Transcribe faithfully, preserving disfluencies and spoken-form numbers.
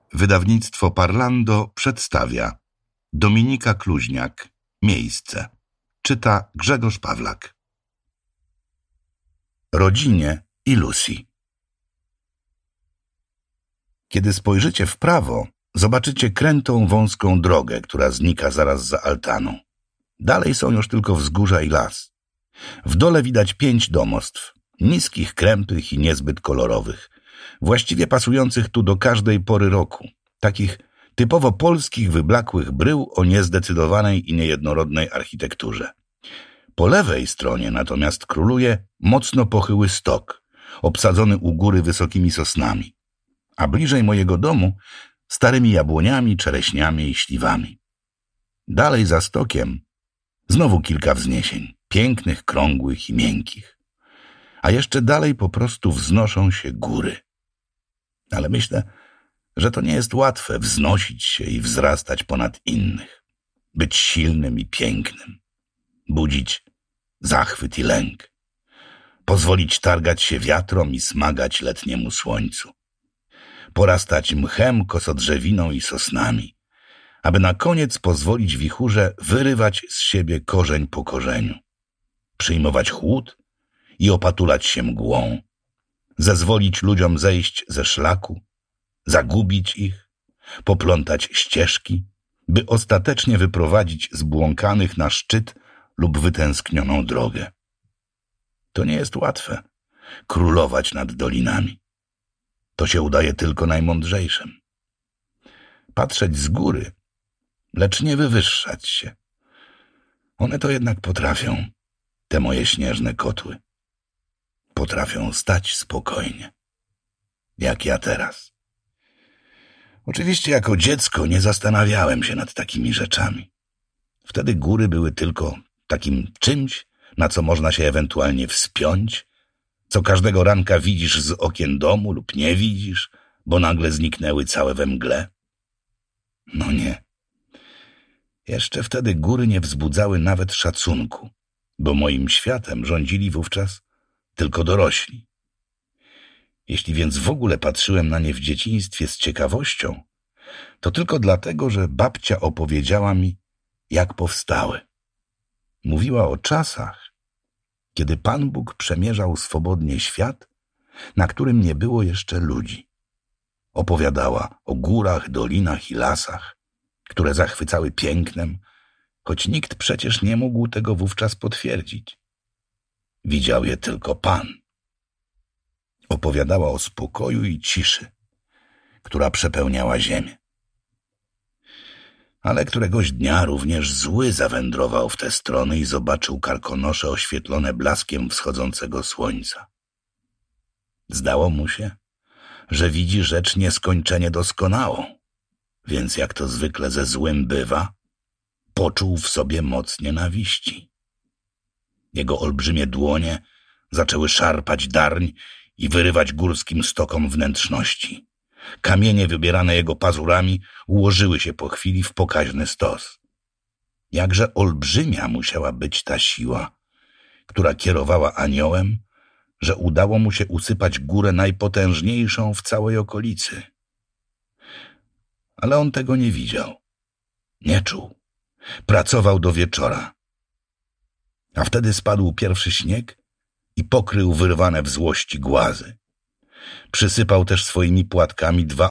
Wydawnictwo Parlando przedstawia Dominika Kluźniak. Miejsce. Czyta Grzegorz Pawlak. Rodzinie i Lucy. Kiedy spojrzycie w prawo, zobaczycie krętą, wąską drogę, która znika zaraz za altaną. Dalej są już tylko wzgórza i las. W dole widać pięć domostw, niskich, krępych i niezbyt kolorowych, właściwie pasujących tu do każdej pory roku, takich typowo polskich, wyblakłych brył o niezdecydowanej i niejednorodnej architekturze. Po lewej stronie natomiast króluje mocno pochyły stok, obsadzony u góry wysokimi sosnami, a bliżej mojego domu starymi jabłoniami, czereśniami i śliwami. Dalej za stokiem znowu kilka wzniesień, pięknych, krągłych i miękkich. A jeszcze dalej po prostu wznoszą się góry. Ale myślę, że to nie jest łatwe wznosić się i wzrastać ponad innych, być silnym i pięknym, budzić zachwyt i lęk, pozwolić targać się wiatrom i smagać letniemu słońcu, porastać mchem, kosodrzewiną i sosnami, aby na koniec pozwolić wichurze wyrywać z siebie korzeń po korzeniu, przyjmować chłód i opatulać się mgłą, zezwolić ludziom zejść ze szlaku, zagubić ich, poplątać ścieżki, by ostatecznie wyprowadzić zbłąkanych na szczyt lub wytęsknioną drogę. To nie jest łatwe, królować nad dolinami. To się udaje tylko najmądrzejszym. Patrzeć z góry, lecz nie wywyższać się. One to jednak potrafią, te moje śnieżne kotły. Potrafią stać spokojnie, jak ja teraz. Oczywiście jako dziecko nie zastanawiałem się nad takimi rzeczami. Wtedy góry były tylko takim czymś, na co można się ewentualnie wspiąć, co każdego ranka widzisz z okien domu lub nie widzisz, bo nagle zniknęły całe we mgle. No nie. Jeszcze wtedy góry nie wzbudzały nawet szacunku, bo moim światem rządzili wówczas tylko dorośli. Jeśli więc w ogóle patrzyłem na nie w dzieciństwie z ciekawością, to tylko dlatego, że babcia opowiedziała mi, jak powstały. Mówiła o czasach, kiedy Pan Bóg przemierzał swobodnie świat, na którym nie było jeszcze ludzi. Opowiadała o górach, dolinach i lasach, które zachwycały pięknem, choć nikt przecież nie mógł tego wówczas potwierdzić. Widział je tylko Pan. Opowiadała o spokoju i ciszy, która przepełniała ziemię. Ale któregoś dnia również zły zawędrował w te strony i zobaczył karkonosze oświetlone blaskiem wschodzącego słońca. Zdało mu się, że widzi rzecz nieskończenie doskonałą, więc jak to zwykle ze złym bywa, poczuł w sobie moc nienawiści. Jego olbrzymie dłonie zaczęły szarpać darń i wyrywać górskim stokom wnętrzności. Kamienie wybierane jego pazurami ułożyły się po chwili w pokaźny stos. Jakże olbrzymia musiała być ta siła, która kierowała aniołem, że udało mu się usypać górę najpotężniejszą w całej okolicy. Ale on tego nie widział, nie czuł. Pracował do wieczora. A wtedy spadł pierwszy śnieg i pokrył wyrwane w złości głazy. Przysypał też swoimi płatkami dwa